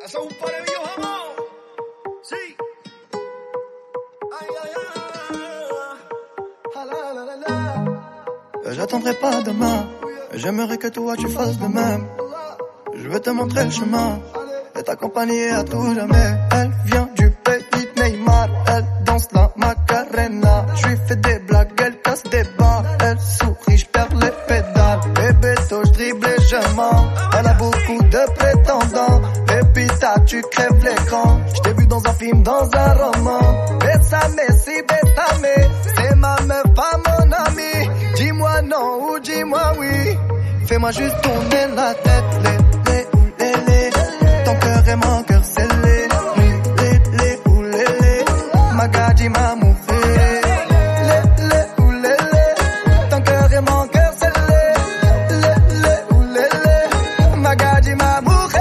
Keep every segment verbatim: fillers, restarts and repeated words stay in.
Eso es un parevillo jamón. Sí. Ay, ay, ay. J'attendrai pas demain. J'aimerais que toi tu fasses de même. Je veux te montrer le chemin et t'accompagner à tout jamais. Elle vient du pays de Neymar. Elle danse la Macarena. Je lui fais des blagues, elle casse des barres. Elle sourit, je perds les pédales. Bébé, toi je dribble et je mens. Elle a beaucoup de prétendants. Pépita, tu crèves l'écran. Je t'ai vu dans un film, dans un roman. Bésame, si bésame. C'est ma meuf, pas mon ami. Dis-moi non ou dis-moi oui. Fais-moi juste tourner la tête. Les, les, ou les, les. Ton cœur est mon cœur scellé. Les, les, ou les, les. Magadji m'a moufé. Les, les, ou les, les. Ton cœur est mon cœur scellé. Les, les, ou les, les. Magadji m'a moufé.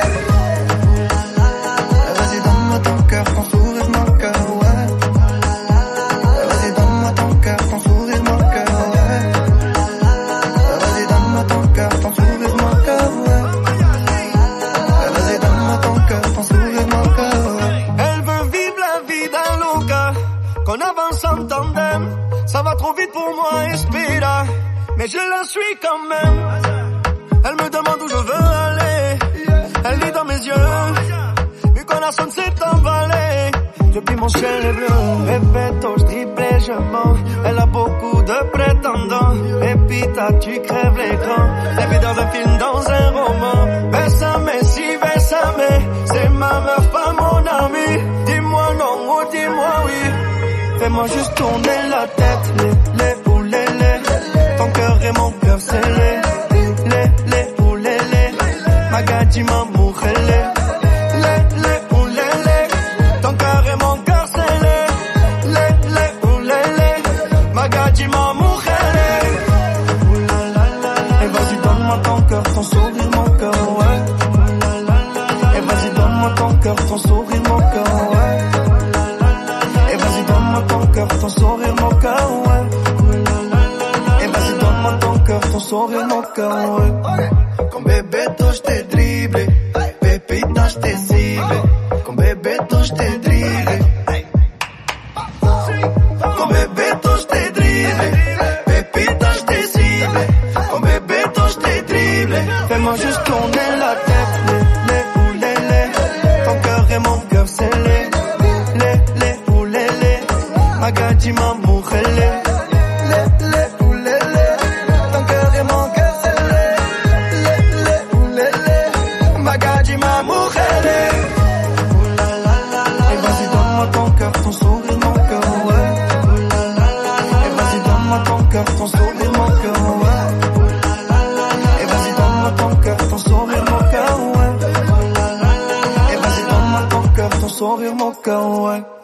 Vas-y donne-moi ton cœur, ton sourire, mon cœur, ouais. Vas-y donne-moi ton cœur, ton sourire, mon cœur, ouais. Vas-y donne-moi ton cœur, ton sourire, mon cœur, ouais. Vas-y donne-moi ton cœur, ton sourire, mon cœur, ouais. Elle veut vivre la vida loca, qu'on avance en tandem. Ça va trop vite pour moi, Espera, mais je la suis quand même. Elle me demande où je veux aller. Elle lit dans mes yeux, mi corazón s'est emballé. Depuis mon ciel est bleu, répéto, je dribble et je mens. Elle a beaucoup de prétendants. Pépita, tu crèves l'écran. Elle vit dans un film, dans un roman. Bésame, si bésame. C'est ma meuf, pas mon ami. Dis-moi non ou dis-moi oui. Fais-moi juste tourner la tête. Les, les ou les, les. Ton cœur est mon cœur scellé. Les, les ou les, les. Magadji m'a mourrelé. Les, les ou les, les. Ton cœur est mon cœur scellé. Les, les ou les, les. Magadji m'a mourrelé. Et vas-y donne-moi ton cœur, ton sourire, mon cœur, ouais. Et vas-y donne-moi ton cœur, ton sourire, mon cœur, ouais. Et vas-y donne-moi ton cœur, ton sourire, mon cœur, ouais. Et vas-y donne-moi ton cœur, ton sourire, mon cœur, ouais. Con Bebeto je t'ai dribblé. Pépita je t'ai ciblé. Con Bebeto je t'ai dribblé. Con Bebeto je t'ai dribblé. Pépita je t'ai ciblé. Con Bebeto je t'ai dribblé. Fais-moi juste tourner la tête. Les, les ou les, les. Ton cœur est mon cœur scellé. Les, les ou les, les. Magadji m'a mourrelé. Les, les ou les, les. Ton cœur est mon cœur scellé. Les, les ou les, les. Magadji m'a mourrelé. Et vas-y donne-moi ton cœur, ton sourire, mon cœur, ouais. Et vas-y donne-moi ton cœur, ton sourire, mon cœur, ouais. Et vas-y donne-moi ton cœur, ton sourire, mon cœur, ouais. Et vas-y donne-moi ton cœur, ton sourire, mon cœur, ouais.